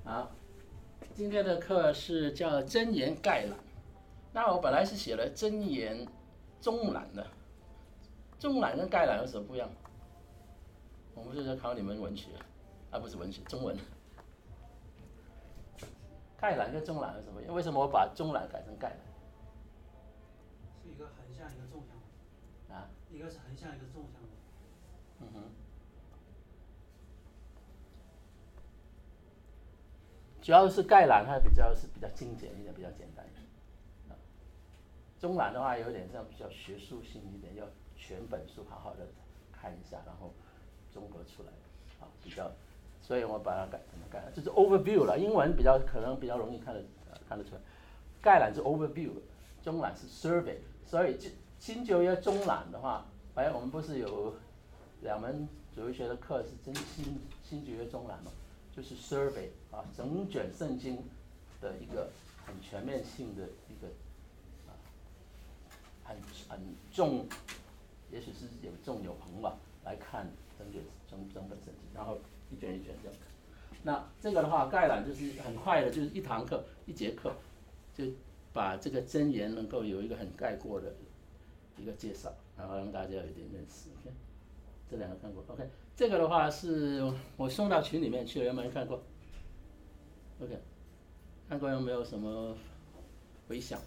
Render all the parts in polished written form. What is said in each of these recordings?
好，今天的课是叫真言概览。那我本来是写了真言中览的，中览跟概览有什么不一样？我们是在考你们文学，不是文学，中文。概览跟中览有什么不一样？为什么我把中览改成概览？ 是一个横向，一个纵向的。一个是横向，一个是纵向的。 主要是概览，它比较精简一点，比较简单一点。中览的话有点像比较学术性一点，要全本书好好的看一下，然后综合出来，比较，所以我把它改成概览，就是 overview 了。英文可能比较容易看得出来。概览是 overview， 中览是 survey。所以新旧约中览的话，我们不是有2门主日学的课是新旧约中览吗？就是 survey 整卷圣经的一个很全面性的一个很重，也许是有重有横吧，来看整本圣经，然后一卷一卷这样看。那这个的话，概览就是很快的，就是一堂课1节课，就把这个箴言能够有一个很概括的一个介绍，然后让大家有一点认识。OK， 这2个看过。OK， 这个的话是我送到群里面去了，有没有人看过 ？OK， 看过有没有什么回响？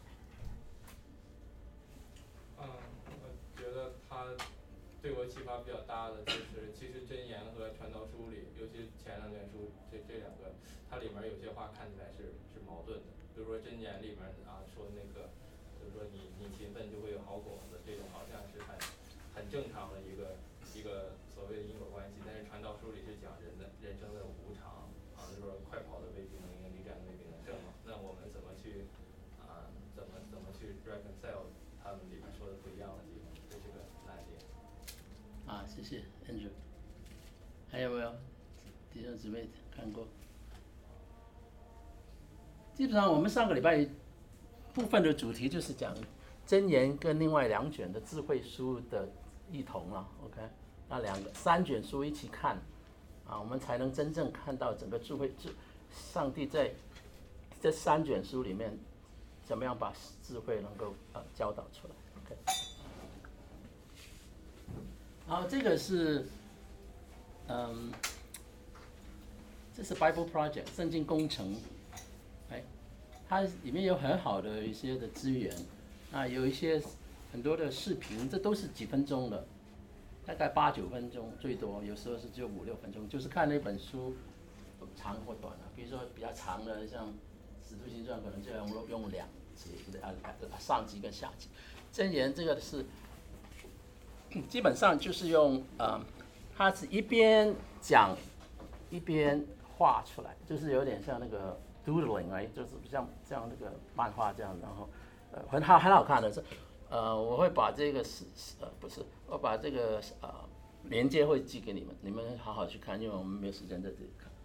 我觉得它对我启发比较大的就是，其实箴言和传道书里，尤其前2卷书这2个，它里面有些话看起来是矛盾的。比如说箴言里面说那个，就是说你勤奋就会有好果子，这种好像是很正常的一个所谓的因果关系。但是传道书里是讲人生的无常就是说快跑的未必能赢，力战的未必能胜嘛。那我们怎么去怎么去 reconcile 他们里面说的不一样的地方，这是个难点。 谢谢 Andrew。还有没有弟兄姊妹看过？基本上我们上个礼拜部分的主题就是讲箴言跟另外2卷的智慧书的异同了。OK， 那3卷书一起看我们才能真正看到整个上帝在这3卷书里面怎么样把智慧能够教导出来。OK， 然后这个是这是 Bible Project 圣经工程，它里面有很好的一些的资源，有一些很多的视频，这都是几分钟的，大概8、9分钟最多，有时候是只有5、6分钟，就是看那本书长或短比如说比较长的，像《使徒行传》可能就要用2集，上集跟下集。箴言这个是基本上就是用它是一边讲一边画出来，就是有点像那个 doodling， 就是像那个漫画这样，然后很好看的是我会把这个我把这个连接会寄给你们，你们好好去看，因为我们没有时间在这里看。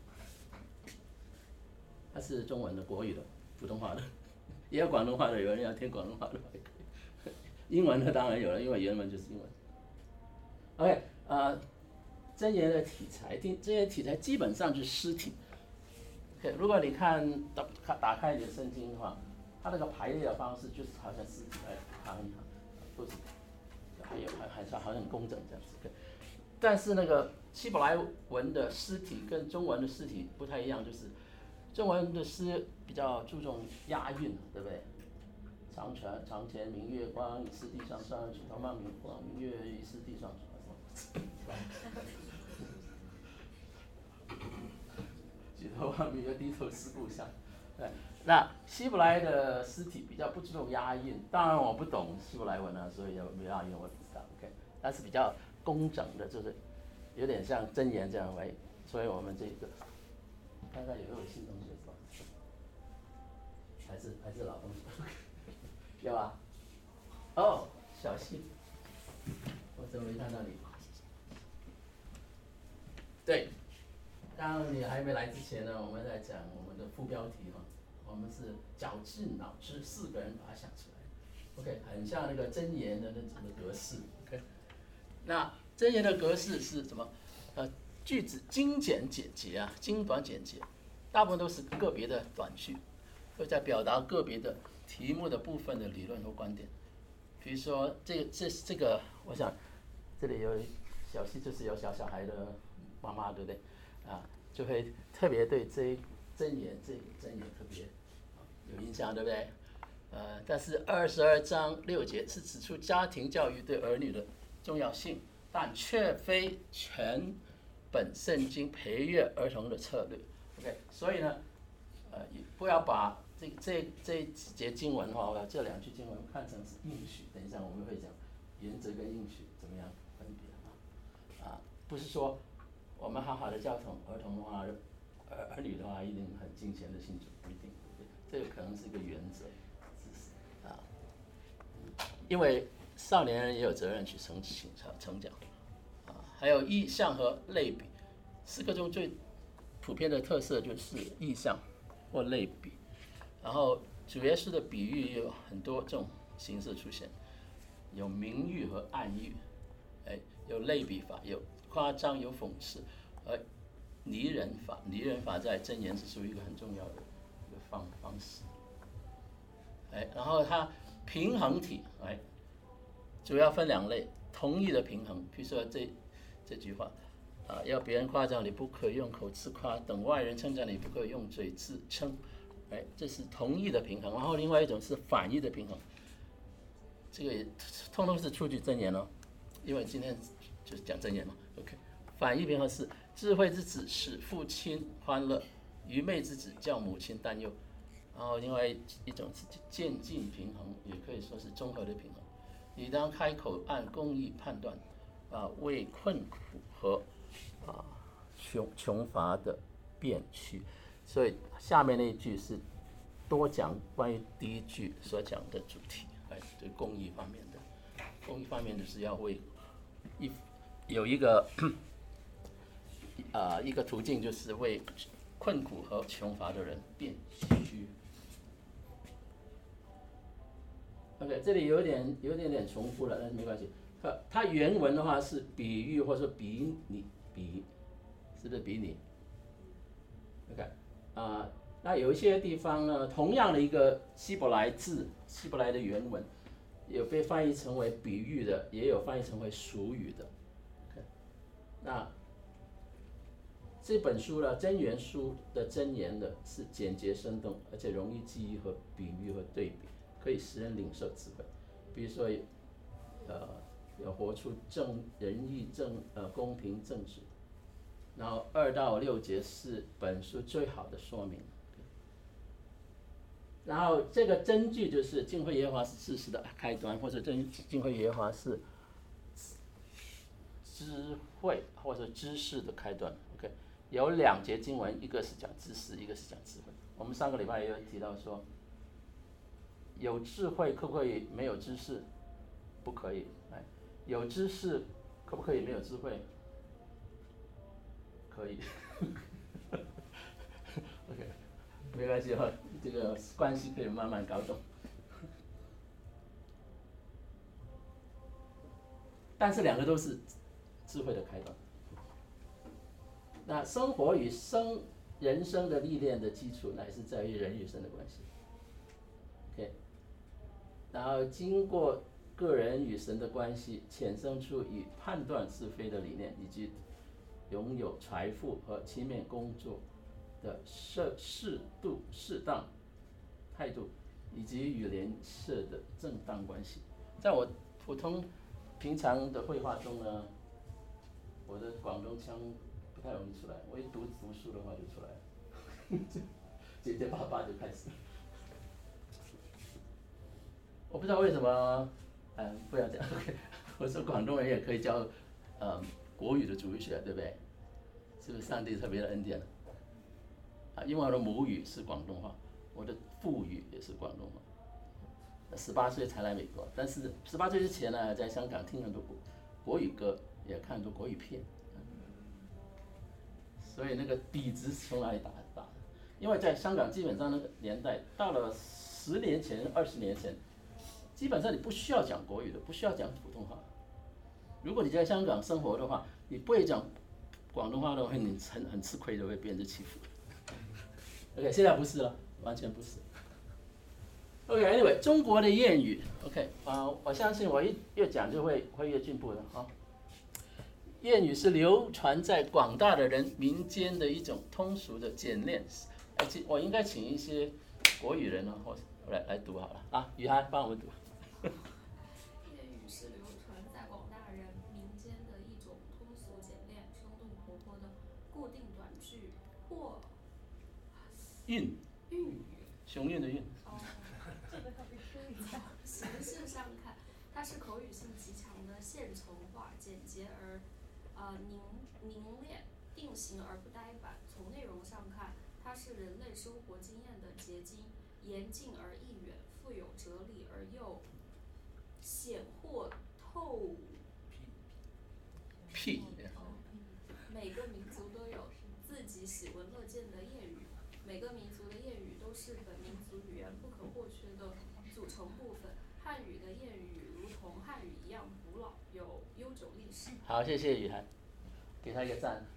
它是中文的、国语的、普通话的，也有广东话的，有人要听广东话的也可以。英文的当然有了，因为原文就是英文。OK， 箴言的题材，这些题材基本上就是诗体。Okay， 如果你打开你的圣经的话，它那个排列的方式就是好像诗体来行一行，不是，还好像很工整这样子。Okay， 但是那个希伯来文的诗体跟中文的诗体不太一样，就是中文的诗比较注重押韵，对不对？床前明月光，疑是地上霜。举头望明月，疑是地上霜。举头望明月，低头思故乡。对，那希伯来的诗体比较不注重押韵，当然我不懂希伯来文所以没押韵我不知道。OK， 但是比较工整的，就是有点像箴言这样所以我们这个看看有没有新同学是吧？还是老同学？有啊。哦，小溪，我怎么没看到你？对，刚刚你还没来之前呢，我们在讲我们的副标题我们是绞尽脑汁4个人把它想出来。OK， 很像那个箴言的那种的格式。OK， 那箴言的格式是什么？句子精简简洁精短简洁。 大部分都是个别的短句，会在表达个别的题目的部分的理论和观点。比如说这个，我想这里有小溪，就是有小孩的妈妈，对不对？就会特别对这个箴言特别有印象，对不对？但是22章6节是指出家庭教育对儿女的重要性，但却非全本圣经培育儿童的策略。OK， 所以呢，不要把这几节经文哈，这2句经文看成是应许。等一下我们会讲原则跟应许怎么样分别不是说我们好好的教儿童的话，儿女的话一定很敬虔的信主，不一定，对不对？这个可能是一个原则，因为少年人也有责任去成长还有意象和类比，4个中最普遍的特色就是意象或类比。然后主耶稣的比喻也有很多这种形式出现，有明喻和暗喻，有类比法，有夸张，有讽刺，拟人法在箴言是属于一个很重要的一个方式。然后它平衡体，主要分2类，同义的平衡，比如说这句话，要别人夸奖你，不可用口自夸；等外人称赞你，不可用嘴自称。这是同义的平衡。然后另外一种是反义的平衡，这个也通通是出自箴言哦，因为今天就是讲箴言嘛。OK， 反义平衡是智慧之子使父亲欢乐，愚昧之子叫母亲担忧。然后另外一种是渐进平衡，也可以说是综合的平衡。你当开口按公义判断，为困苦和穷乏的辩屈。所以下面那一句是多讲关于第一句所讲的主题，对公益方面的。公益方面就是要为有一个一个途径，就是为困苦和穷乏的人辩屈。OK， 这里有点重复了，但是没关系。它原文的话是比喻或者说比拟，是不是比拟 ？OK， 那有一些地方呢，同样的一个希伯来的原文，有被翻译成为比喻的，也有翻译成为俗语的。OK， 那这本书呢，箴言书的箴言的是简洁生动，而且容易记忆和比喻和对比，可以使人领受智慧。比如说，要活出仁义、公平、正直。然后2到6节是本书最好的说明。然后这个真句就是敬畏耶和华是知识的开端，或者敬畏耶和华是智慧或者知识的开端。OK， 有2节经文，一个是讲知识，一个是讲智慧。我们上个礼拜也有提到说，有智慧可不可以没有知识？不可以。有知识可不可以没有智慧？可以。OK， 没关系哈，这个关系可以慢慢搞懂。但是2个都是智慧的开端。那生活与人生的历练的基础，乃是在于人与神的关系。OK， 然后经过个人与神的关系，衍生出以判断是非的理念，以及拥有财富和勤勉工作的适当态度，以及与邻舍的正当关系。在我普通平常的绘画中呢，我的广东腔不太容易出来，我一读书的话就出来了，结结巴巴就开始了。我不知道为什么，不要讲。OK， 我说广东人也可以教，国语的主语学，对不对？是不是上帝特别的恩典？因为我的母语是广东话，我的父语也是广东话。18岁才来美国，但是18岁之前呢，在香港听很多国语歌，也看很多国语片，所以那个底子是从哪里打的？因为在香港基本上那个年代，到了10年前、20年前，基本上你不需要讲国语的，不需要讲普通话。如果你在香港生活的话，你不会讲广东话的话，你很吃亏的，会被人欺负。 OK， 现在不是了，完全不是。OK，Anyway， 中国的谚语 ，OK， 我相信我越讲就会越进步的啊。谚语是流传在广大的人民间的一种通俗的简练。我应该请一些国语人或来读好了啊，雨涵帮我们读。 谚语是流传在广大人民间的一种通俗简练、生动活泼的固定短句或韵语。 雄韵的韵。 形式上看，它是口语性极强的现成化、简洁而凝练、定型而不呆板。从内容上看，它是人类生活经验的结晶，严谨而意远，富有哲理而又显或透屁。 每个民族都有自己喜闻乐见的谚语，每个民族的谚语都是本民族语言不可或缺的组成部分。汉语的谚语如同汉语一样古老，有悠久历史。 好，谢谢雨涵，给他一个赞。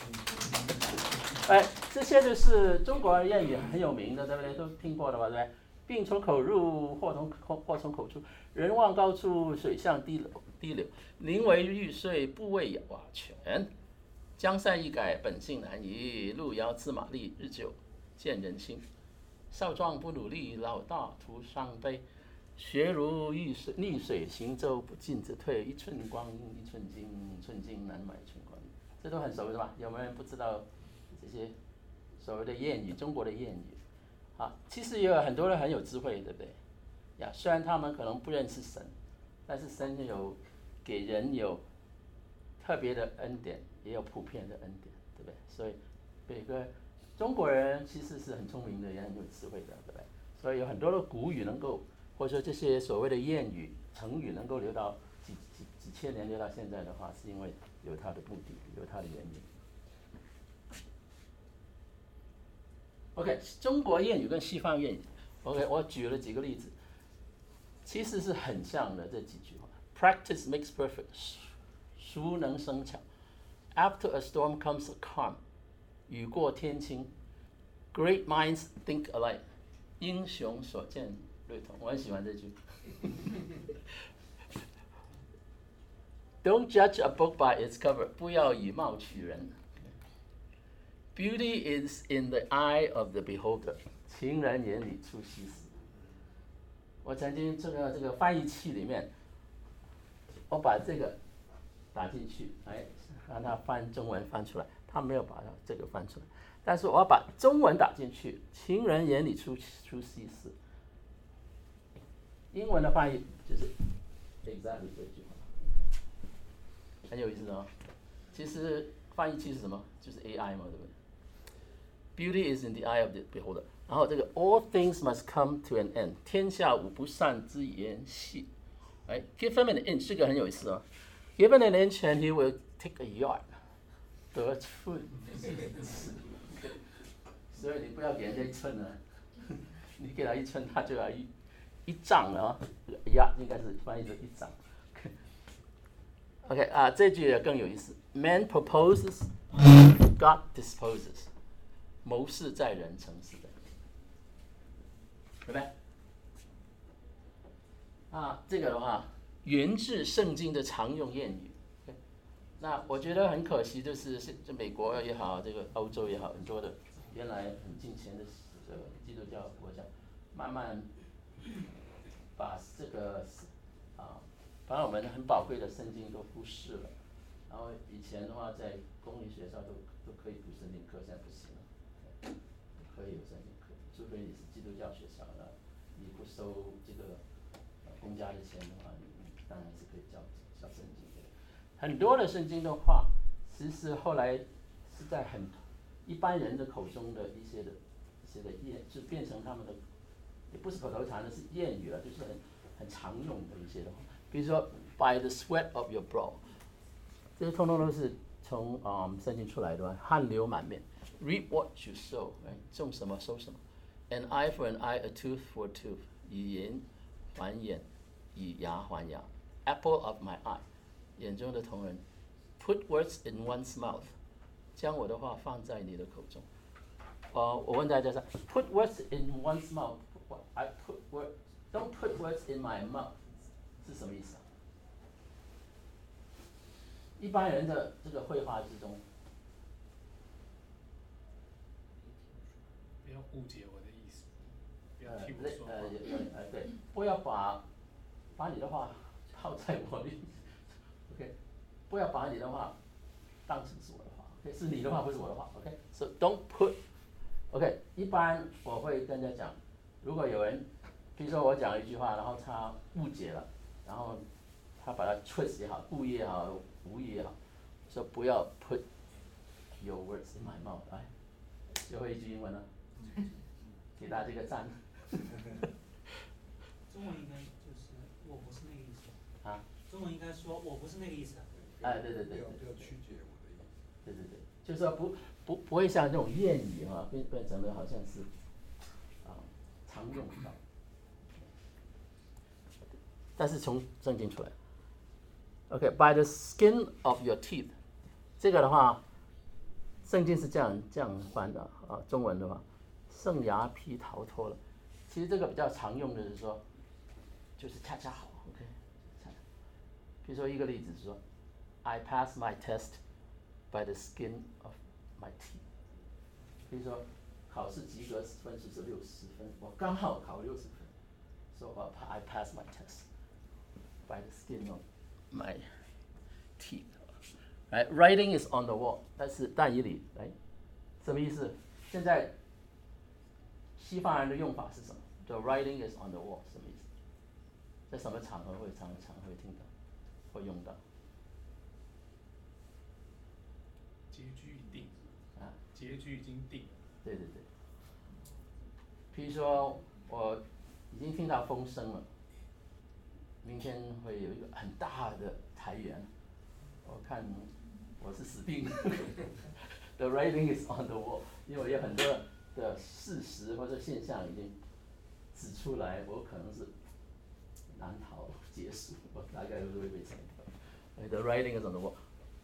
这些就是中国谚语很有名的，对不对？都听过的吧，对不对？病从口入，祸从口出。人望高处，水向低流。宁为玉碎，不为瓦全。江山易改，本性难移。路遥知马力，日久见人心。少壮不努力，老大徒伤悲。学如逆水行舟，不进则退。一寸光阴一寸金，寸金难买寸光阴。这都很熟是吧？有没有人不知道这些所谓的谚语？中国的谚语，其实也有很多人很有智慧，对不对？虽然他们可能不认识神，但是神给人有特别的恩典，也有普遍的恩典，对不对？所以每个中国人其实是很聪明的，也很有智慧的，对不对？所以有很多的古语能够，或者说这些所谓的谚语、成语能够留到几千年留到现在的话，是因为有它的目的，有它的原因。OK， 中国谚语跟西方谚语 ，OK， 我举了几个例子，其实是很像的这几句话。Practice makes perfect， 熟能生巧。After a storm comes a calm， 雨过天晴。Great minds think alike， 英雄所见略同。我很喜欢这句。Don't judge a book by its cover， 不要以貌取人。Beauty is in the eye of the beholder， 情人眼里出西施。我曾经这个翻译器里面，我把这个打进去，让它翻中文翻出来，它没有把它这个翻出来，但是我要把中文打进去，情人眼里出西施。英文的翻译就是 exactly 这句话，很有意思哦。其实翻译器是什么？就是 AI 嘛，对不对？Beauty is in the eye of the beholder。然后这个 all things must come to an end， 天下无不散之筵席。give him an inch， 这个很有意思哦。Give him an inch and he will take a yard， 得寸进尺。所以你不要给人家一寸了，你给他一寸，他就要一丈了啊。呀，应该是翻译成一丈。OK 这句也更有意思。Man proposes, God disposes。谋事在人，成事在天，对不对？这个的话，源自圣经的常用谚语。那我觉得很可惜，就是美国也好，这个欧洲也好，很多的原来很近前的基督教国家，慢慢把这个把我们很宝贵的圣经都忽视了。然后以前的话，在公立学校都可以读圣经课，现在不行了。可以有圣经课，除非你是基督教学校的，你不收这个公家的钱的话，你当然是可以教圣经的。很多的圣经的话，其实后来是在很一般人的口中的一些的谚，就变成他们的，也不是口头禅的，是谚语了，就是很常用的一些的话。比如说 ，by the sweat of your brow， 这些通通都是从圣经出来的，汗流满面。Reap what you sow， 种什么收什么。An eye for an eye, a tooth for a tooth， 以眼还眼，以牙还牙。Apple of my eye， 眼中的瞳仁。Put words in one's mouth， 将我的话放在你的口中。 我问大家是 ，put words in one's mouth， I put don't put words in my mouth， 是什么意思啊？一般人的这个绘画之中， 不要误解我的意思，不要替我说话。 对，不要把你的话套在我的，OK， 不要把你的话当成是我的话 ，OK， 是你的话不是我的话 ，OK，so don't put。OK， 一般我会跟人家讲，如果有人，比如说我讲一句话，然后他误解了，然后他把它 twist 也好，故意也好，无意也好，说不要 put your words in my mouth， 来，学会一句英文了，给大家这个赞。 中文应该就是我不是那个意思。 啊？ 中文应该说我不是那个意思。 哎，对， 不要曲解我的意思。 对，就是说不会像这种谚语哈，变成了好像是常用的，但是从圣经出来。OK，by the skin of your teeth， 这个的话，圣经是这样翻的啊，中文的话，圣牙皮逃脱了。其实这个比较常用的是说，就是恰恰好 ，OK， 比如说一个例子是说 ，I pass my test by the skin of my teeth。比如说考试及格分数是60分，我刚好考60分，so I pass my test by the skin of my teeth。Right, writing is on the wall， 但是但以理，哎，什么意思？现在西方人的用法是什么？ The writing is on the wall， 什么意思？在什么场合会常会听到，会用到？ 结局已定。 啊？ 结局已经定了。 对。比如说，我已经听到风声了，明天会有一个很大的裁员，我看我是死定了。The writing is on the wall， 因为有很多的事实或者现象已经指出来，我可能是难逃结束，我大概会被裁掉。The writing is on the wall。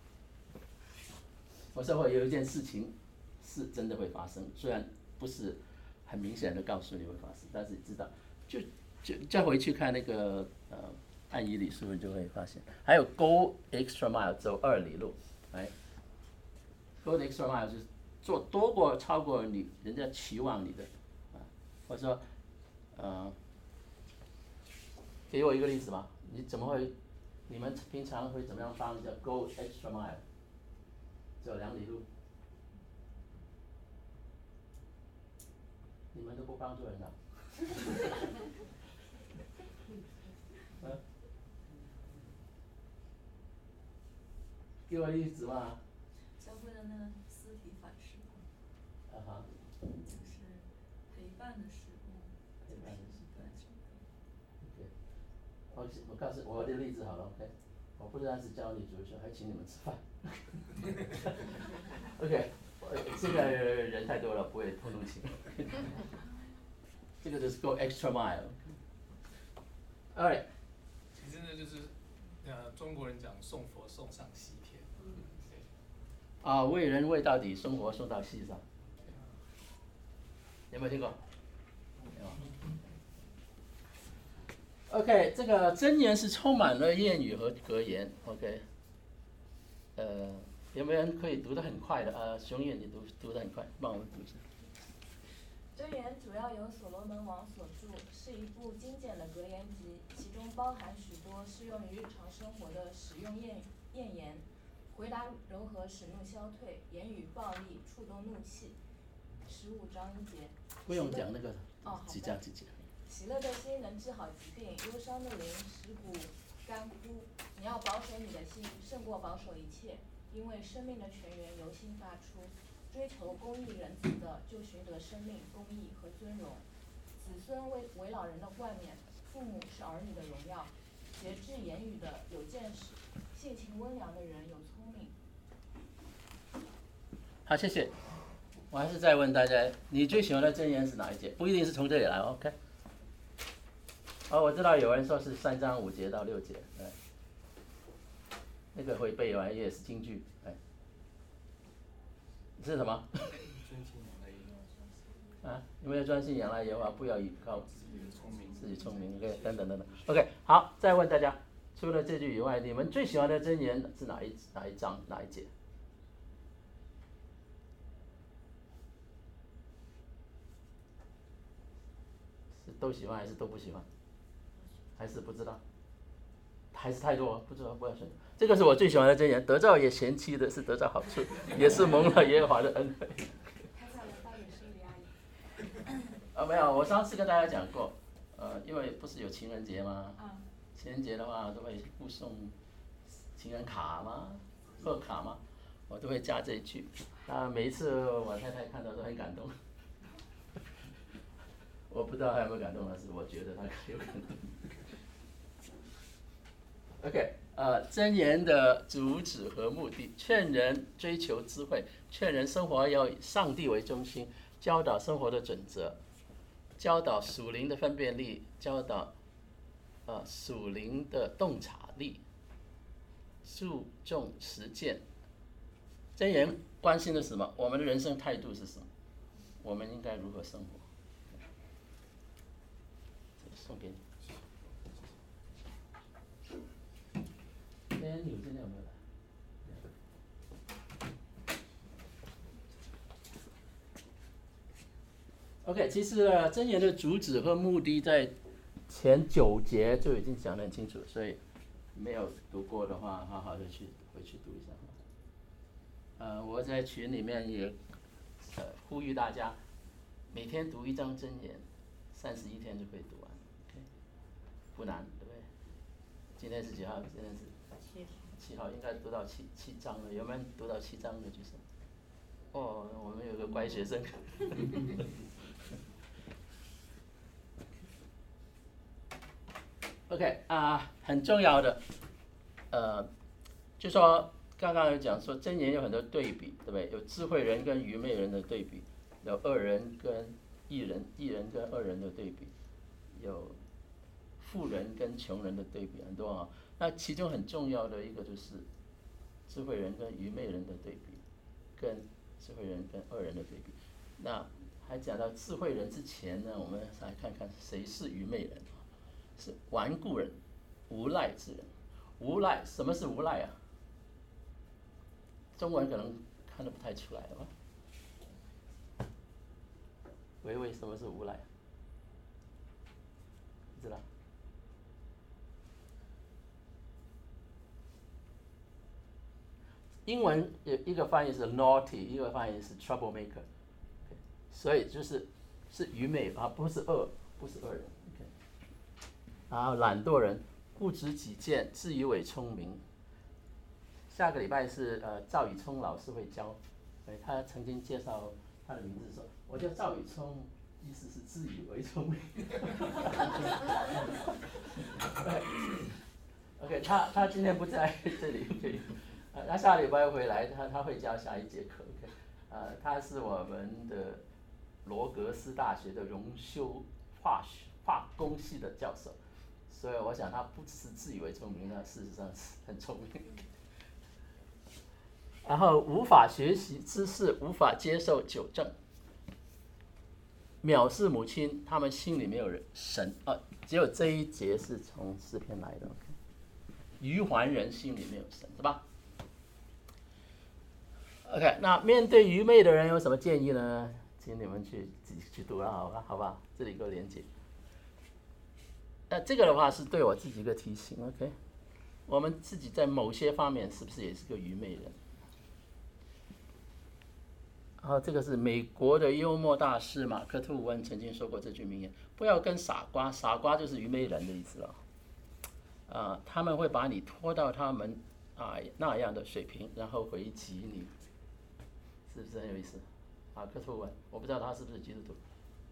我说会有一件事情是真的会发生，虽然不是很明显的告诉你会发生，但是你知道，就再回去看那个按以理书，你就会发现。还有 go extra mile， 走2里路，哎 ，go the extra mile 就是做超过人家期望你的，或者说给我一个例子吧，你们平常会怎么样帮人家 go extra mile？ 走2里路，你们都不帮助人的。给我例子嘛。 教会的那个司提反事工。就是陪伴的事工。 陪伴的事工。 对。 OK， 我告诉我的例子好了 ，OK， 我不单是教你主日学，还请你们吃饭。OK， 这个人太多了，不会通通请。这个就是 go extra mile。Alright。 其实呢，就是中国人讲送佛送上西天。 为人为到底，送佛送到西上。有没有听过？有。OK， 这个箴言是充满了谚语和格言。OK， 有没有人可以读得很快的？熊野，你读得很快，帮我们读一下。 箴言主要由所罗门王所著，是一部精简的格言集，其中包含许多适用于日常生活的实用谚言。回答柔和，使怒消退；言语暴力，触动怒气。15章1节。 不用讲那个几节。 喜乐的心能治好疾病，忧伤的灵使骨干枯。你要保守你的心，胜过保守一切，因为生命的泉源由心发出。追求公义仁慈的，就寻得生命、公义和尊荣。子孙为老人的冠冕，父母是儿女的荣耀。节制言语的有见识，性情温良的人有聪明。 好，谢谢。我还是再问大家，你最喜欢的箴言是哪一节？不一定是从这里来 ，OK？ 我知道有人说是3章5节到6节，那个会背完也是京剧，是什么？ 啊，有没有专心仰赖耶和华，不要依靠自己聪明，OK， 等等等等。OK， 好，再问大家，除了这句以外，你们最喜欢的箴言是哪一章哪一节？是都喜欢还是都不喜欢？还是不知道？还是太多，不知道，不要选。这个是我最喜欢的箴言：得到也嫌弃的是得到好处，也是蒙了耶和华的恩惠。没有，我上次跟大家讲过，因为不是有情人节吗？情人节的话都会附送情人卡吗？贺卡吗？我都会加这一句。那每一次我太太看到都很感动。我不知道她有没有感动，但是我觉得她有感动。OK， 箴言的主旨和目的：劝人追求智慧，劝人生活要以上帝为中心，教导生活的准则，教导属灵的分辨力，教导属灵的洞察力，注重实践。箴言关心的是什么？我们的人生态度是什么？我们应该如何生活？这个送给你。你今天有没有来？OK， 其实箴言的主旨和目的在前9节就已经讲得很清楚，所以没有读过的话，好好的回去读一下。我在群里面也呼吁大家每天读1章箴言，31天就可以读完， okay？ 不难，对不对？今天是几号？今天是7号，应该读到七章了。有没有读到7章的举手？哦，我们有个乖学生。OK 很重要的，就说刚刚有讲说箴言有很多对比，对不对？有智慧人跟愚昧人的对比，有恶人跟义人跟恶人的对比，有富人跟穷人的对比，很多啊。那其中很重要的一个就是智慧人跟愚昧人的对比，跟智慧人跟恶人的对比。那还讲到智慧人之前呢，我们来看看谁是愚昧人。是顽固人，无赖之人。无赖，什么是无赖啊？中文可能看得不太出来了吧？维维，什么是无赖？不知道。英文有一个翻译是 naughty， 一个翻译是 troublemaker， 所以是愚昧啊，不是恶人。然后懒惰人，固执己见，自以为聪明。下个礼拜是赵宇聪老师会教，他曾经介绍他的名字说，我叫赵宇聪，意思是自以为聪明。OK， 他今天不在这里，他下礼拜回来，他会教下一节课。OK， 他是我们的罗格斯大学的荣休化工系的教授。所以我想他不只是自以为聪明，他事实上是很聪明。然后无法学习知识，无法接受纠正，藐视母亲，他们心里没有神只有这一节是从诗篇来的。愚顽人心里没有神，是吧 ？OK， 那面对愚昧的人有什么建议呢？请你们自己去读了，好吧？这里有个连结。那这个的话是对我自己一个提醒 ，OK， 我们自己在某些方面是不是也是个愚昧人？这个是美国的幽默大师马克·吐温曾经说过这句名言：不要跟傻瓜，傻瓜就是愚昧人的意思了。他们会把你拖到他们那样的水平，然后回击你，是不是很有意思？马克·吐温，我不知道他是不是基督徒。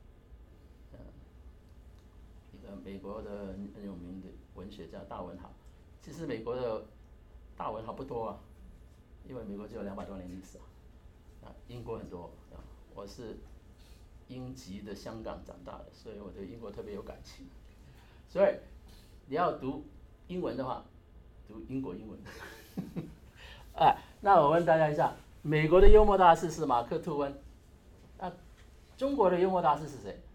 一个美国的很有名的文学家大文豪，其实美国的大文豪不多啊，因为美国只有200多年历史英国很多我是英籍的香港长大的，所以我对英国特别有感情。所以你要读英文的话，读英国英文。那我问大家一下，美国的幽默大师是马克·吐温， 中国的幽默大师是谁？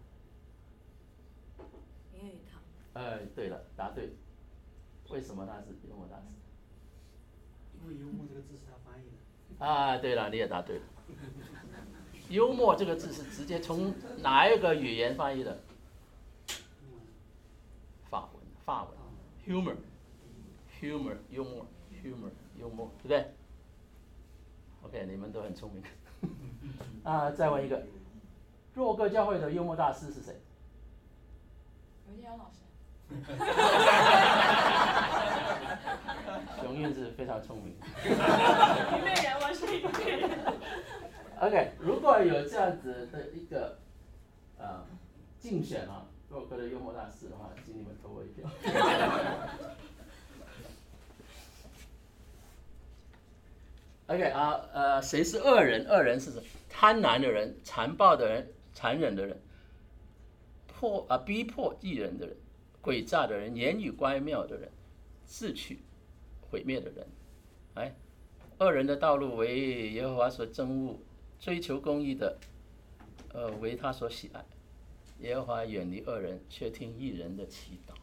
林语堂。 对了，答对。为什么他是幽默大师？ 因为幽默这个字是他翻译的。 对了，你也答对了。幽默这个字是直接从哪一个语言翻译的？法文 ，humor， 幽默， humor， 幽默，对不对 ？OK， 你们都很聪明。再问一个，若歌教会的幽默大师是谁？ 刘建阳老师。 熊运是非常聪明。 虞美人，我是虞美人。 OK， 如果有这样子的一个竞选若歌的幽默大师的话，请你们投我一票。OK 谁是恶人？恶人是什么？贪婪的人、残暴的人、残忍的人、逼迫艺人的人、诡诈的人、言语乖谬的人、自取毁灭的人。恶人的道路为耶和华所憎恶，追求公义的为他所喜爱。耶和华远离恶人，却听义人的祈祷。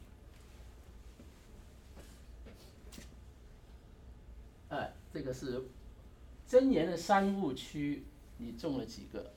这个是箴言的3误区，你中了几个？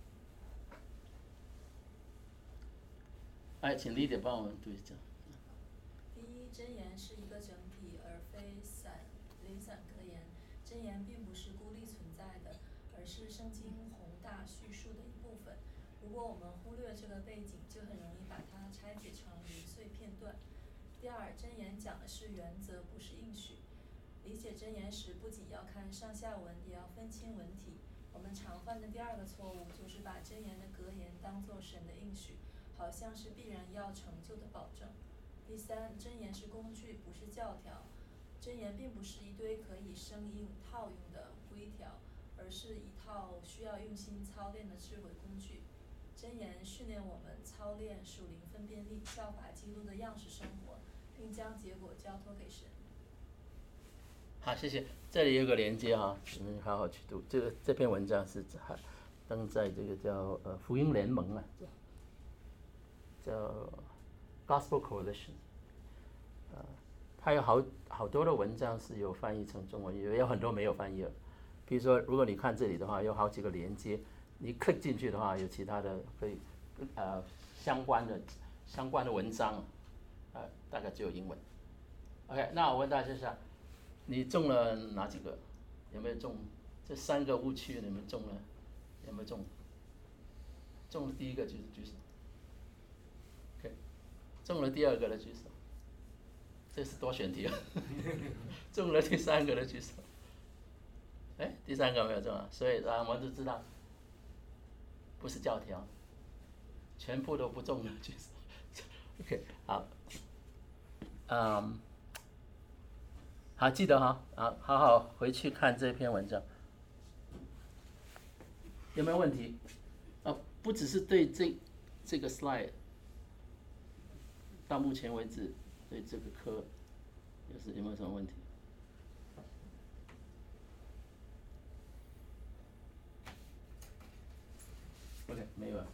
请丽姐帮我们读一下。 第一，箴言是一个整体，而非零散格言。箴言并不是孤立存在的，而是圣经宏大叙述的一部分。如果我们忽略这个背景，就很容易把它拆解成零碎片段。第二，箴言讲的是原则，不是应许。理解箴言时，不仅要看上下文，也要分清文体。我们常犯的第二个错误，就是把箴言的格言当作神的应许，好像是必然要成就的保证。第三，箴言是工具，不是教条。箴言并不是一堆可以生硬套用的规条，而是一套需要用心操练的智慧工具。箴言训练我们操练属灵分辨力，效法基督的样式生活，并将结果交托给神。 好，谢谢。这里有个连接你们好好去读。这篇文章是登在这个叫福音联盟叫 Gospel Coalition。它有好多的文章是有翻译成中文，也有很多没有翻译的。比如说，如果你看这里的话，有好几个连接，你 click 进去的话，有其他的可以相关的文章大概只有英文。OK， 那我问大家一下，你中了哪几个？有没有中？这3个误区你们中了？有没有中？中了第一个就是举手。OK， 中了第2个的举手。这是多选题中了第3个的举手。第3个没有中所以我们就知道，不是教条，全部都不中的举手。OK， 好，好，记得好好回去看这篇文章。有没有问题？不只是对这个 slide， 到目前为止对这个课，有没有什么问题？OK， 没有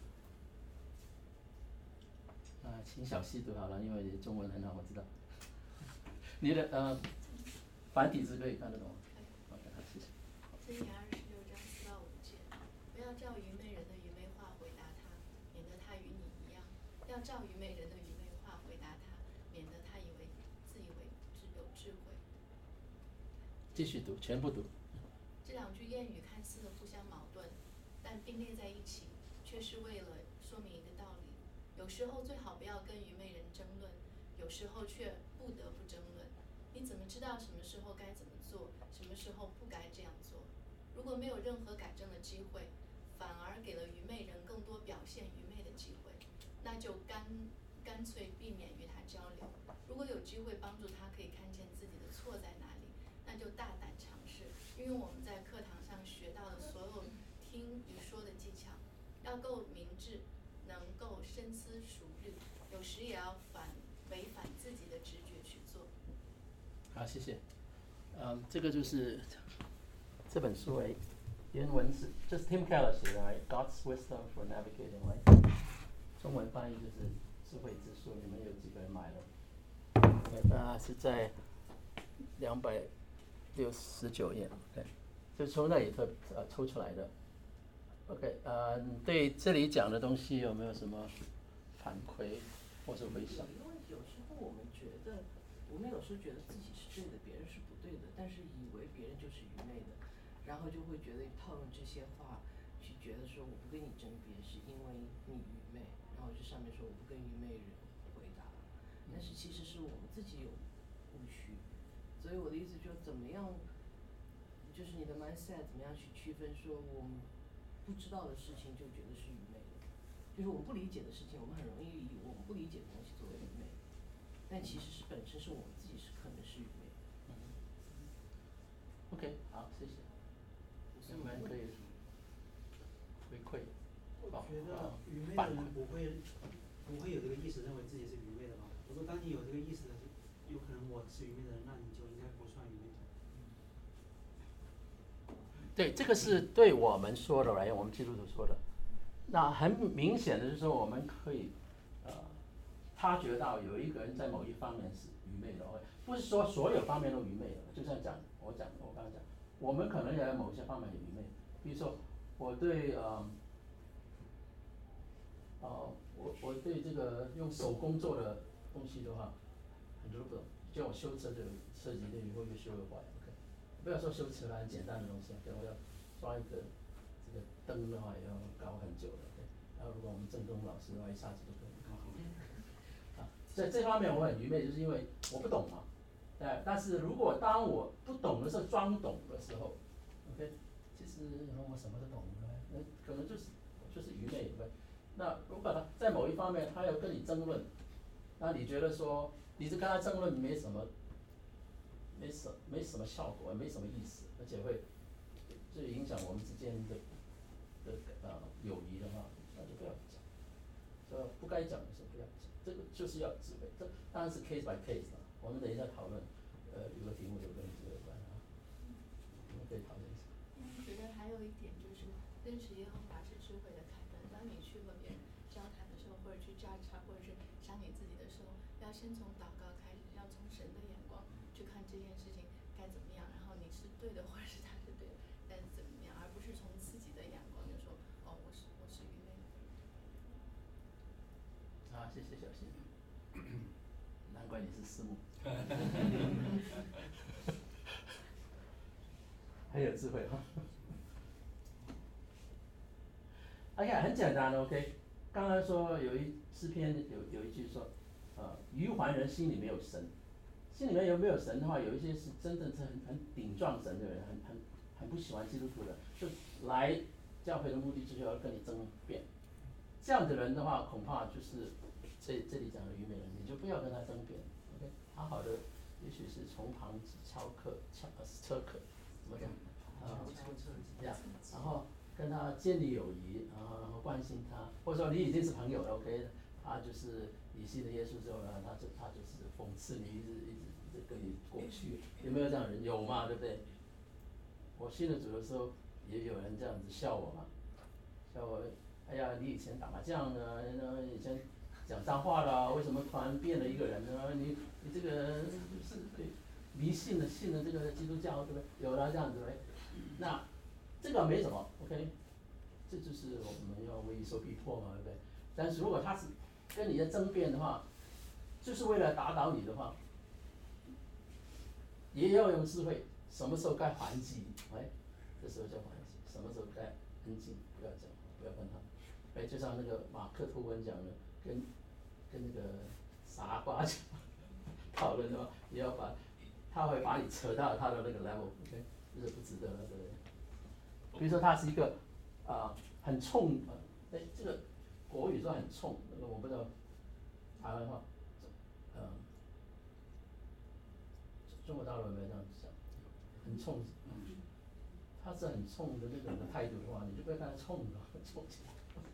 请小细读好了，因为你中文很好，我知道。你的繁体字可以看得懂。OK， 谢谢。 箴言26章4到5节，不要照愚昧人的愚昧话回答他，免得他与你一样；要照愚昧人的愚昧话回答他，免得他自以为有智慧。 继续读，全部读。 这2句谚语看似互相矛盾，但并列在一起，却是为了说明一个道理：有时候最好不要跟愚昧人争论，有时候却不得不争论。你怎么知道什么时候该怎么做，什么时候不该这样做？如果没有任何改正的机会，反而给了愚昧人更多表现愚昧的机会，那就干脆避免与他交流。如果有机会帮助他可以看见自己的错在哪里，那就大胆尝试，因为我们在课堂上学到的所有听与说的技巧，要够明智，能够深思熟虑，有时也要违反自己的直觉去做。 好，谢谢。这个就是这本书原文是这是 Tim Keller 写的 ，God's wisdom for navigating life， 中文翻译就是智慧之书，你们有几个人买了？那是在269页 ，OK， 就从那里抽出来的。OK， 对这里讲的东西有没有什么反馈或者回想？ 有一个问题，有时候我们有时候觉得自己是对的，别人是不对的，但是以为别人就是愚昧的，然后就会觉得套用这些话去觉得说我不跟你争辩是因为你愚昧，然后这上面说我不跟愚昧人回答，但是其实是我们自己有误区，所以我的意思就是怎么样，就是你的 mindset 怎么样去区分说我们不知道的事情就觉得是愚昧的，就是我们不理解的事情，我们很容易以我们不理解的东西作为愚昧，但其实是本身是我们自己是可能是愚昧的。 OK， 好，谢谢。你们可以回馈。 我觉得愚昧的人不会有这个意识认为自己是愚昧的吧？我说当你有这个意识的，有可能我是愚昧的人，那你就应该不算愚昧的。 对，这个是对我们说的，我们基督徒说的。那很明显的就是说，我们可以察觉到有一个人在某一方面是愚昧的，不是说所有方面都愚昧的。就像我刚刚讲，我们可能也在某些方面有愚昧。比如说，我对我对这个用手工做的东西的话，很多都不懂。就我修车就涉及的以后越修越坏。OK， 不要说修车了，很简单的东西，我要装一个这个灯的话，也要搞很久的。然后如果我们正宗老师的话，一下子就可以搞好。在这方面我很愚昧，就是因为我不懂嘛。但是如果当我不懂的时候装懂的时候 ，OK， 其实我什么都懂，那可能就是愚昧，对不对？那如果他在某一方面他要跟你争论，那你觉得说你是跟他争论没什么效果，没什么意思，而且会影响我们之间的友谊的话，那就不要讲。不该讲的时候不要讲，这个就是要智慧。这当然是 case by case 了。我们等一下讨论，有个题目就跟这个有关啊，我们可以讨论一下。 我觉得还有一点就是，认识耶和华是智慧的开端。当你去和别人交谈的时候，或者去judge他，或者是想你自己的时候，要先从祷告开始，要从神的眼光去看这件事情该怎么样，然后你是对的，或者是他是对的，但是怎么样，而不是从自己的眼光就说，哦，我是愚昧的。 啊，谢谢小新，难怪你是师母，很有智慧哈。OK， 很简单的 OK。刚才说有一诗篇有一句说，愚顽人心里没有神，心里面有没有神的话，有一些是真正是很顶撞神的人，很不喜欢基督徒的，就来教会的目的就是要跟你争辩。这样的人的话，恐怕就是这里讲的愚昧人，你就不要跟他争辩 ，OK， 好好的，也许是从旁车客，怎么讲？然后跟他建立友谊，然后关心他，或者说你已经是朋友了 ，OK， 他就是你信了耶稣之后呢，他就是讽刺你，一直跟你过去，有没有这样的人？有嘛，对不对？我信了主的时候，也有人这样子笑我嘛，笑我。哎呀，你以前打麻将呢，以前讲脏话啦，为什么突然变了一个人呢？你这个是对迷信了，信了这个基督教，对不对？有了这样子呗，那这个没什么 ，OK， 这就是我们要为受逼迫嘛，对不对？但是如果他是跟你的争辩的话，就是为了打倒你的话，也要用智慧，什么时候该还击，哎，这时候叫还击，什么时候该安静，不要讲话，不要跟他。哎，就像那个马克吐温讲的，跟那个傻瓜讲讨论的话，你要他会把你扯到他的那个 level，OK， 这是不值得的，对不对？比如说他是一个很冲，这个国语说很冲，那个我不知道台湾话，中国大陆有没有这样讲？很冲，他是很冲的那种的态度的话，你就不要跟他冲了，冲起来。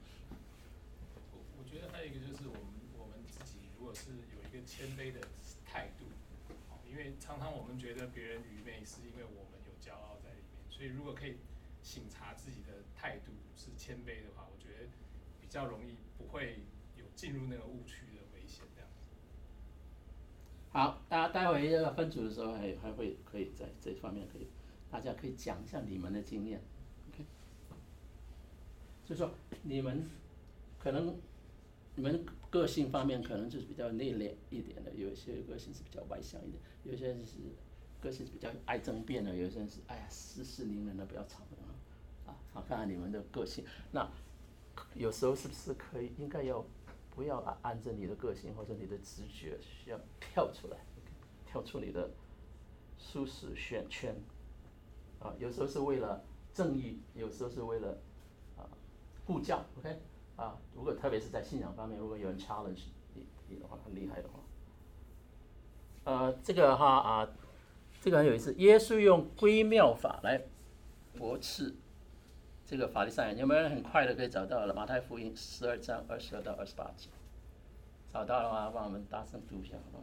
我觉得还有一个就是我们自己如果是有一个谦卑的态度，因为常常我们觉得别人愚昧是因为我们有骄傲在里面，所以如果可以省察自己的态度是谦卑的话，我觉得比较容易不会有进入那个误区的危险这样子。 好，大家待会要分组的时候还会可以在这方面大家可以讲一下你们的经验 ，OK？ 就是说你们可能你们个性方面可能就是比较内敛一点的，有一些个性是比较外向一点，有些人是个性是比较爱争辩的，有些人是哎呀息事宁人的比较吵的好，看看你们的个性。那有时候是不是应该要不要按着你的个性或者你的直觉，需要跳出来，跳出你的舒适圈有时候是为了正义，有时候是为了护教 ，OK？ 如果特别是在信仰方面，如果有人 challenge 你的话，很厉害的话，这个这个很有意思。耶稣用归妙法来驳斥这个法利赛人，有没有人很快的可以找到了？马太福音12章22到28节，找到了吗？帮我们大声读一下，好不好？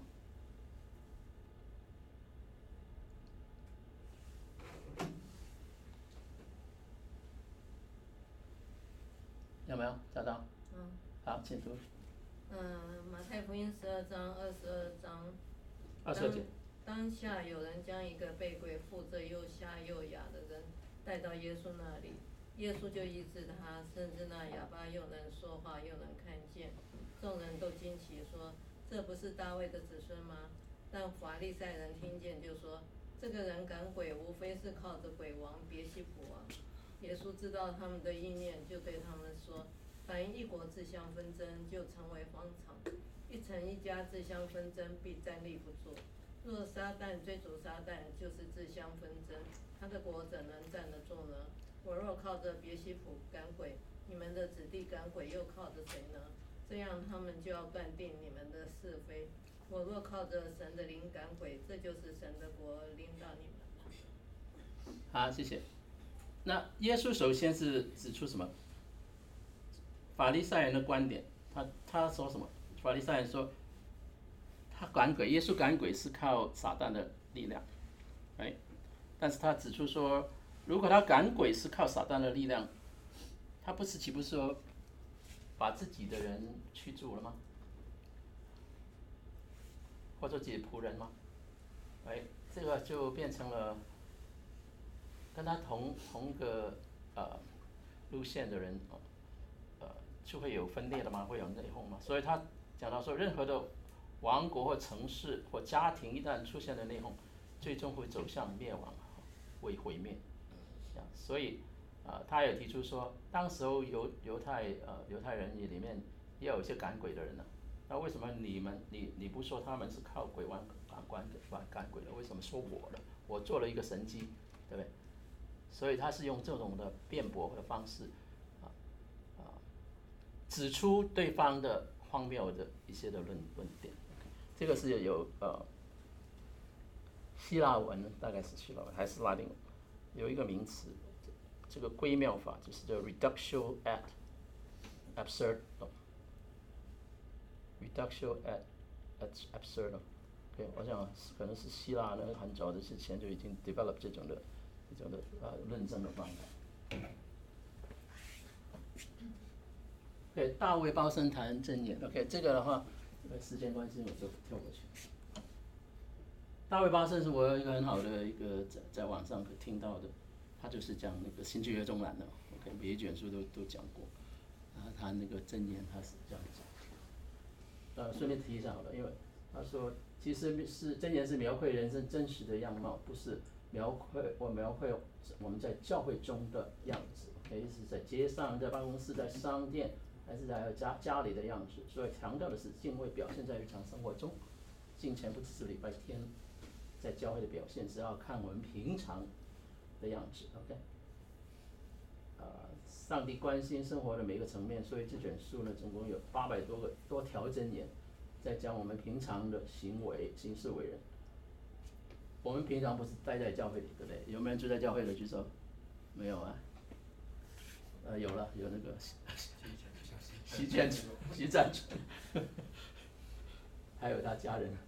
有没有找到？好，请读。 马太福音12章22章。 22节。 当下有人将一个被鬼附着又瞎又哑的人带到耶稣那里，耶稣就医治他，甚至那哑巴又能说话又能看见。众人都惊奇说：“这不是大卫的子孙吗？”但法利赛人听见就说：“这个人赶鬼，无非是靠着鬼王别西卜啊。”耶稣知道他们的意念，就对他们说：“凡一国自相纷争，就成为荒场；一城一家自相纷争，必站立不住。若撒旦追逐撒旦，就是自相纷争，他的国怎能站得住呢？我若靠着别西卜赶鬼，你们的子弟赶鬼又靠着谁呢？这样他们就要断定你们的是非。我若靠着神的灵赶鬼，这就是神的国临到你们。” 好，谢谢。那耶稣首先是指出什么？法利赛人的观点，他说什么？法利赛人说，他赶鬼，耶稣赶鬼是靠撒旦的力量，但是他指出说，如果他赶鬼是靠撒旦的力量，他岂不是说把自己的人驱逐了吗？或者自己的仆人吗？这个就变成了跟他同一个路线的人，就会有分裂的嘛，会有内讧嘛。所以他讲到说，任何的王国或城市或家庭一旦出现了内讧，最终会走向灭亡，会毁灭。所以他也提出说，当时候犹太人里面也有一些赶鬼的人呢。那为什么你不说他们是靠鬼王赶鬼的？为什么说我呢？我做了一个神迹，对不对？所以他是用这种的辩驳的方式，指出对方的荒谬的一些的论点。这个是有希腊文，大概是希腊文还是拉丁文，有一个名词，这个归谬法就是叫 reductio ad absurdum。reductio ad absurdum， 我想可能是希腊呢很早的之前就已经 develop 这种的论证的方法。大卫鲍森谈箴言 ，OK， 这个的话，时间关系我就跳过去。大卫鲍森是我有一个很好的一个在网上可听到的，他就是讲那个新旧约中南的 ，OK， 每一卷书都讲过，然后他那个箴言他是这样讲。顺便提一下好了，因为他说，其实是箴言是描绘人生真实的样貌，不是描绘我们在教会中的样子，可以是在街上、在办公室、在商店，还是在家里的样子。所以强调的是敬畏表现在日常生活中，敬虔不只是礼拜天在教会的表现，是要看我们平常的样子。OK， 上帝关心生活的每个层面，所以这卷书呢，总共有800多条箴言，在讲我们平常的行事为人。我们平常不是待在教会里，对不对？有没有人住在教会的举手？没有啊？有了，有那个席占纯，还有他家人。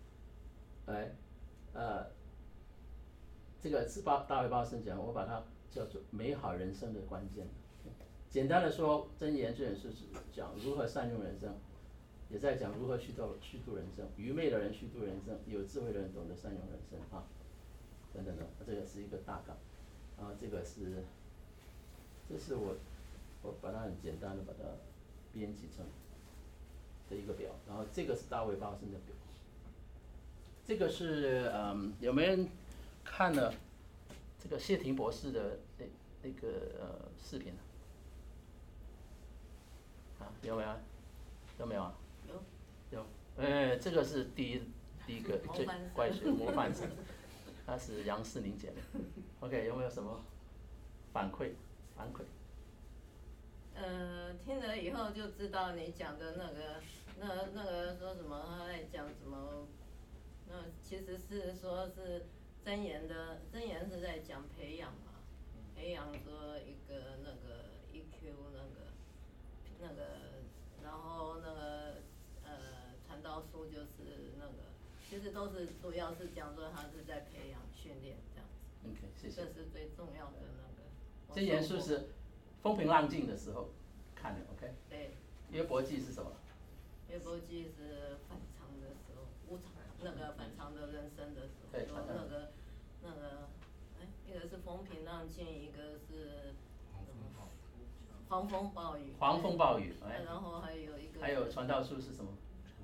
这个是大卫鲍森讲，我把它叫做美好人生的关键。简单的说，箴言这本书是讲如何善用人生，也在讲如何虚度人生。愚昧的人虚度人生，有智慧的人懂得善用人生啊，等等的，这个是一个大纲。这个是，这是我把它很简单的把它编辑成的一个表，然后这个是大卫鲍森的表。这个是有没有人看了这个谢霆博士的那个视频呢？有没有？有没有啊？有。这个是第一个最怪学模范生，他是杨世宁姐的。OK， 有没有什么反馈？ 听了以后就知道你讲的那个说什么，他在讲什么？其实是说是箴言是在讲培养嘛，培养说一个那个 EQ 那个，然后传道书就是那个，其实都是主要是讲说他是在培养训练这样子。 OK， 谢谢。 这是最重要的那个。 箴言书是风平浪静的时候看的 ，OK。对。约伯记是什么？ 约伯记是反常的时候，反常的人生的时候， 对， 一个是风平浪静，一个是狂风暴雨。 狂风暴雨， 然后还有一个。 还有传道书是什么？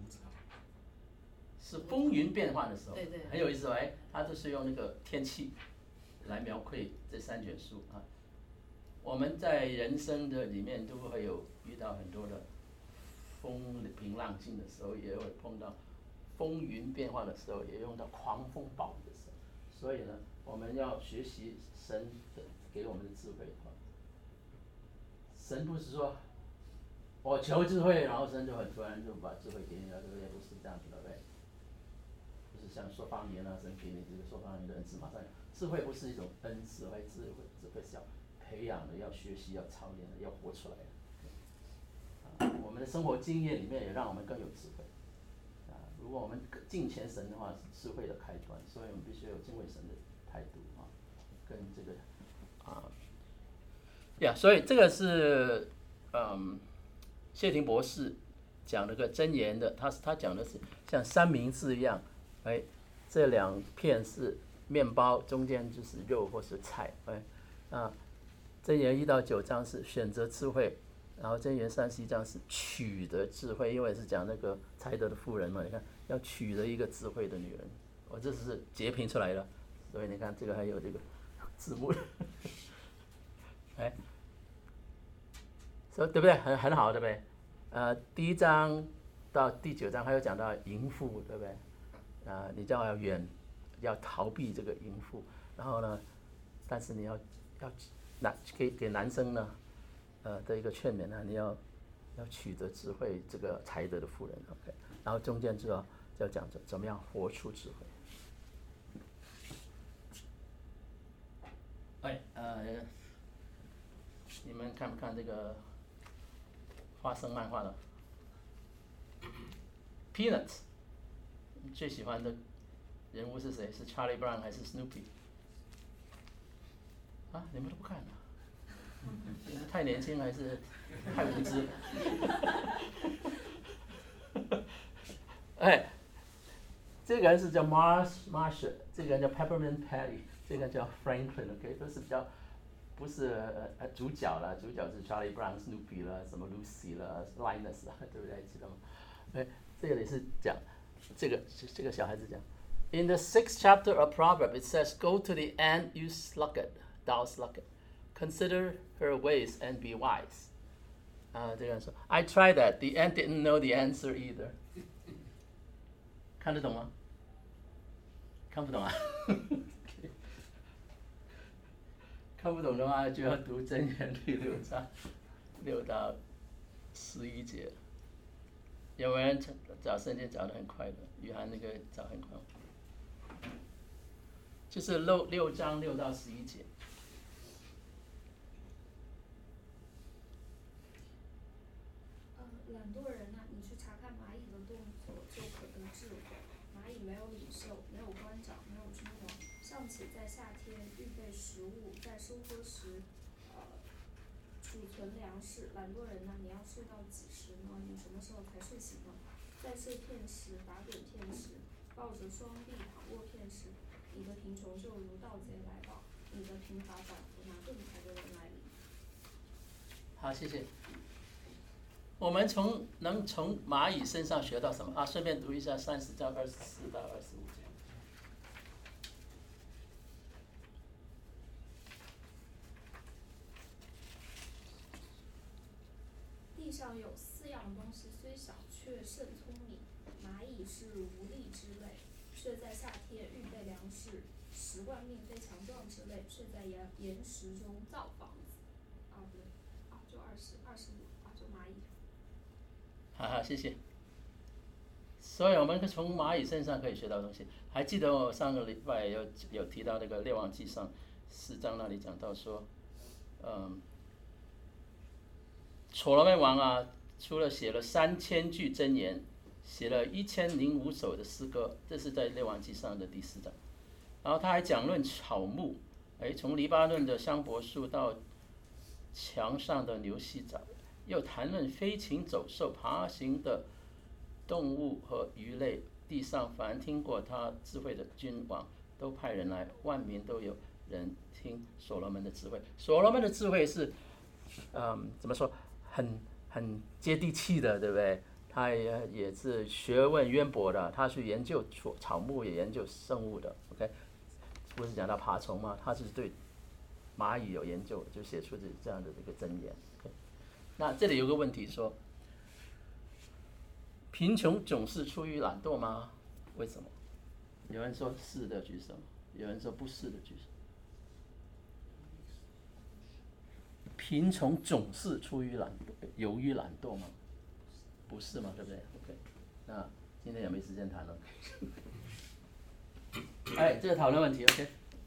是风云变幻的时候。对对。很有意思哦，他就是用那个天气来描绘这3卷书啊。我们在人生的里面都会有遇到很多的风平浪静的时候，也会碰到风云变化的时候，也用到狂风暴雨的时候。所以呢，我们要学习神的给我们的智慧。神不是说我求智慧，然后神就很突然就把智慧给你了，对不对？不是这样子的，对。不是像说方言啊，神给你这个说方言的恩赐，马上智慧不是一种恩赐，智慧是要培养的，要学习，要操练的，要活出来的。我们的生活经验里面也让我们更有智慧。如果我们敬虔神的话，是智慧的开端，所以我们必须有敬畏神的态度跟这个所以这个是谢霆博士讲那个箴言的，他讲的是像三明治一样，这2片是面包，中间就是肉或是菜，箴言1到9章是选择智慧，然后箴言31章是取得智慧，因为是讲那个才德的妇人嘛，你看要取得一个智慧的女人，我这是截屏出来的，所以你看这个还有这个字幕的，所以对不对？很好，对不对？第1章到第9章还有讲到淫妇，对不对？你叫要逃避这个淫妇，然后呢，但是你要给男生呢，的一个劝勉呢，你要取得智慧，这个才德的妇人 ，OK。然后中间就要讲怎么样活出智慧。你们看不看这个花生漫画的 Peanuts？ 你最喜欢的人物是谁？是 Charlie Brown 还是 Snoopy？ 你们都不看啊？你是太年轻还是太无知？这个人是叫 Marshall， 这个人叫 Peppermint Patty， 这个人叫 Franklin，OK， 都是比较不是主角了，主角是 Charlie Brown、Snoopy 了，什么 Lucy 了、Linus 啦，对不对？记得吗？这里是讲这个小孩子讲 ，In the 6th chapter of Proverbs, it says, "Go to the ant, you sluggard, thou sluggard, consider her ways and be wise." 这个人说 ，I tried that. The ant didn't know the answer either. 看得懂吗？看不懂啊？看不懂的话，就要读箴言第6章6到11节。有没有人找圣经找得很快的？约翰那个找很快，就是6章6到11节。 懒惰人啊，你去查看蚂蚁的动作，就可得智慧。蚂蚁没有领袖，没有官长，没有君王， 尚且在夏天预备食物，在收割时储存粮食。懒惰人呐，你要睡到几时呢？你什么时候才睡醒呢？在睡片时，打盹片时，抱着双臂躺卧片时，你的贫穷就如盗贼来到，你的贫乏仿佛拿盾牌的人来临。 好，谢谢。我们能从蚂蚁身上学到什么啊？顺便读一下30章24到25节。 地上有4样东西，虽小却甚聪明。蚂蚁是无力之类，却在夏天预备粮食；10万命非强壮之类，却在岩石中造房子。不对，就25，就蚂蚁。 好，谢谢。所以我们从蚂蚁身上可以学到东西。还记得我上个礼拜有提到那个《列王纪上》4章那里讲到说，所罗门王啊，除了写了3000句箴言，写了1005首的诗歌，这是在《列王纪上》的第4章。然后他还讲论草木，从黎巴嫩的香柏树到墙上的牛膝藻，又谈论飞禽走兽、爬行的动物和鱼类。地上凡听过他智慧的君王，都派人来，万民都有人听所罗门的智慧。所罗门的智慧是，怎么说，很接地气的，对不对？他也是学问渊博的，他是研究草木，也研究生物的。OK， 不是讲到爬虫吗？他是对蚂蚁有研究，就写出这样的这个箴言。Okay， 那这里有个问题说，贫穷总是出于懒惰吗？为什么？有人说是的举手，有人说不是的举手。贫穷总是出于由于懒惰吗？不是嘛，对不对 ？OK， 那今天也没时间谈了。这个讨论问题 OK。